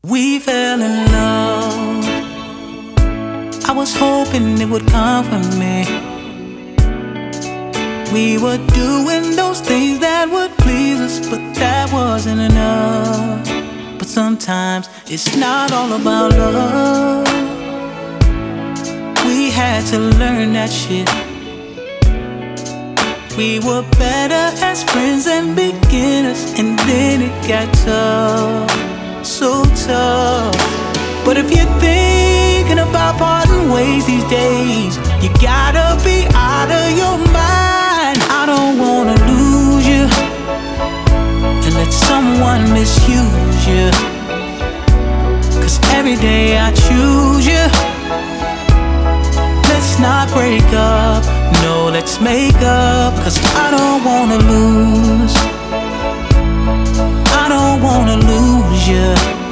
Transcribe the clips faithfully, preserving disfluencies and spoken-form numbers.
We fell in love. I was hoping it would come from me. We were doing those things that would please us, but that wasn't enough. But sometimes it's not all about love. We had to learn that shit. We were better as friends and beginners, and then it got tough, so tough. But if you're thinking about parting ways these days, you gotta be out of your mind. I don't wanna lose you and let someone misuse you, 'cause every day I choose you. Let's not break up, no, let's make up, 'cause I don't wanna lose. I don't wanna lose you.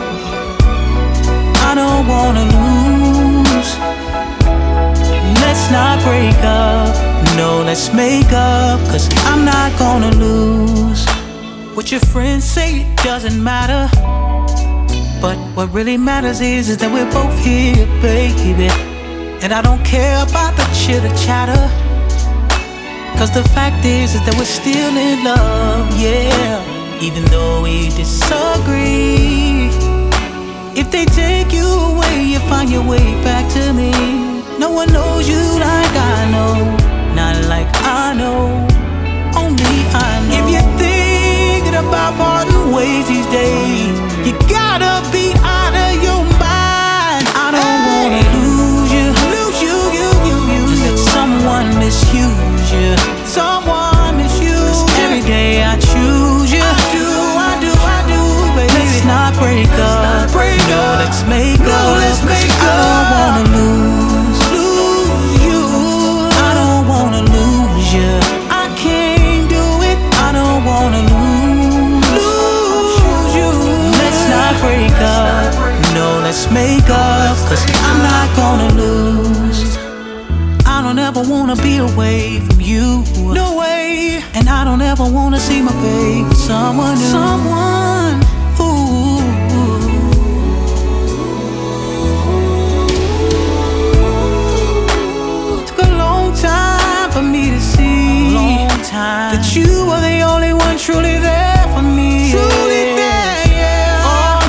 I don't wanna lose. Let's not break up, no, let's make up, 'cause I'm not gonna lose. What your friends say doesn't matter, but what really matters is, is that we're both here, baby. And I don't care about the chitter chatter, 'cause the fact is, is that we're still in love, yeah. Even though we disagree, if they take you away, you find your way back to me. No one knows you like I know, not like I know, only I know. If you're thinking about parting ways these days, you gotta be out of your mind. I don't hey. wanna lose you, lose you, you, you, you. Let someone misuse you, someone misuse. 'Cause every day I choose you. I do, I do, I do, baby. Let's not break up. Not break no, up. let's make no, up. Let's make I up. don't wanna lose, lose you. I don't wanna lose you. I can't do it. I don't wanna lose, lose you. Let's not break up. No, let's make up, 'cause I'm not gonna lose. I don't ever wanna be away from you, no way. And I don't ever wanna see my baby with someone new. Someone, ooh. Took a long time for me to see long time. that you were the only one truly there for me. Truly there, yeah. Oh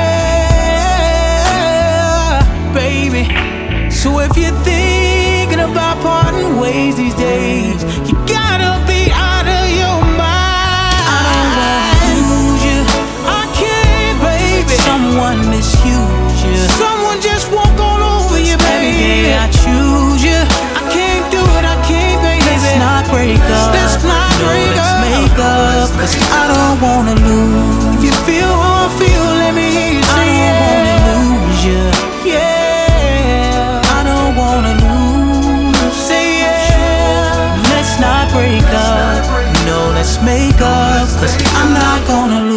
yeah, baby. So if you think about parting ways these days, you gotta be out of your mind. I don't wanna lose you. I can't, baby. Someone misuse you. Someone just walk all over you, baby. Every day I choose you. I can't do it, I can't, baby. Let's not break up. Let's not no, break let's up. make up, 'cause I don't wanna lose. If you feel how I feel, let me hear you say I don't yeah. wanna lose you. Yeah, I don't wanna lose. Say yeah. Let's not break up, no, let's make up, 'cause I'm not gonna lose.